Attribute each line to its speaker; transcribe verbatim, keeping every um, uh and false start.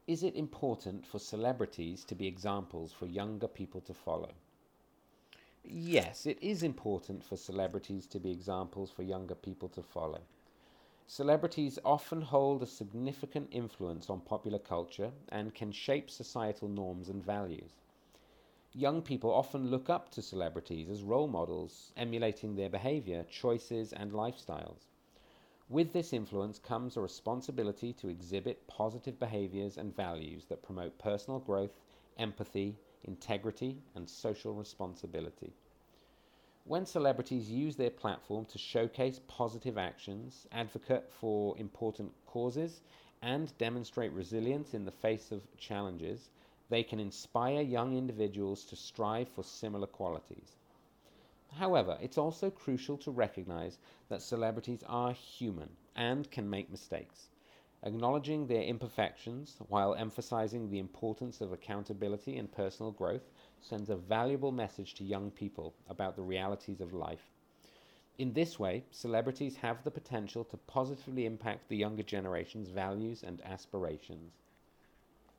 Speaker 1: Is it important for celebrities to be examples for younger people to follow? Yes, it is important for celebrities to be examples for younger people to follow. Celebrities often hold a significant influence on popular culture and can shape societal norms and values. Young people often look up to celebrities as role models, emulating their behavior, choices, and lifestyles. With this influence comes a responsibility to exhibit positive behaviors and values that promote personal growth, empathy, integrity, and social responsibility. When celebrities use their platform to showcase positive actions, advocate for important causes, and demonstrate resilience in the face of challenges, they can inspire young individuals to strive for similar qualities. However, it's also crucial to recognize that celebrities are human and can make mistakes. Acknowledging their imperfections while emphasizing the importance of accountability and personal growth sends a valuable message to young people about the realities of life. In this way, celebrities have the potential to positively impact the younger generation's values and aspirations.